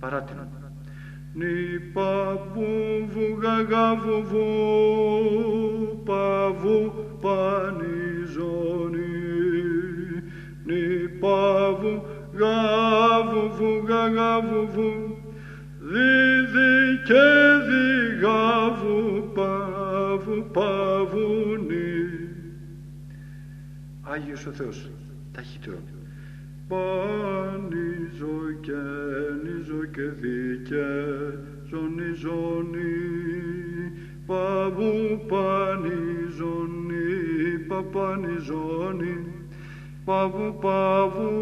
Παράτηνο. Νι παβού βουγαγαβουβού, παβού πανιζώνη. Νι παβού γαβουβού γαγαβουβού, δίδυ και διγαβού παβού παβούνι. Άγιος ο Θεός, ταχύτερο. Πανιζω και νιζω και δίκαι, ζώνη ζώνη, παβού πανιζώνη, παπανιζώνη, παβού παβού,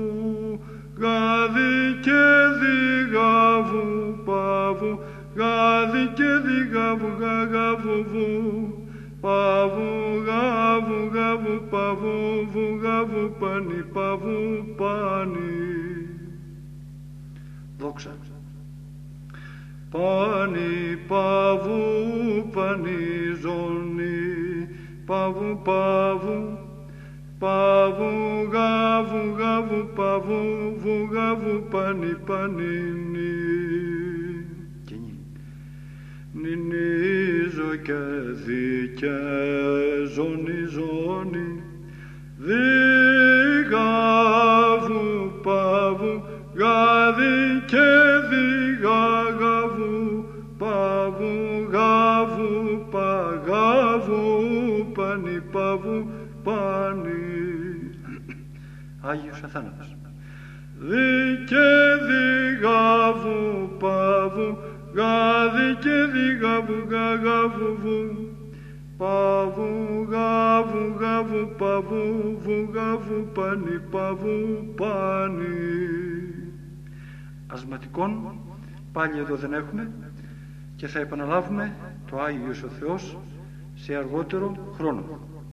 γάδι και διγαβού, παβού, γάδι και διγαβού, γαγαβουβού, παβού γαβού γαβού, παβού βου γαβού πανι, παβού πανι. Δόξα. Πανι παβού πανιζώνη, παβού παβού, παβού γαβού γαβού, παβού βου γαβού πανι πανινι. Νινίζω και δίκαι, ζώνη ζώνη, διγαβού παβού, γάδι και διγαγαβού, παβού γαβού παγαβού, πανι παβού πανι. Άγιος Αθάνατος. Δι και διγαβού παβού, γάδι και διγαβού γαγαβουβού, παβού γαβού γαβού, παβού βου γαβού πανι, παβού πανι. Ασματικών πάλι εδώ δεν έχουμε και θα επαναλάβουμε το Άγιος ο Θεός σε αργότερο χρόνο.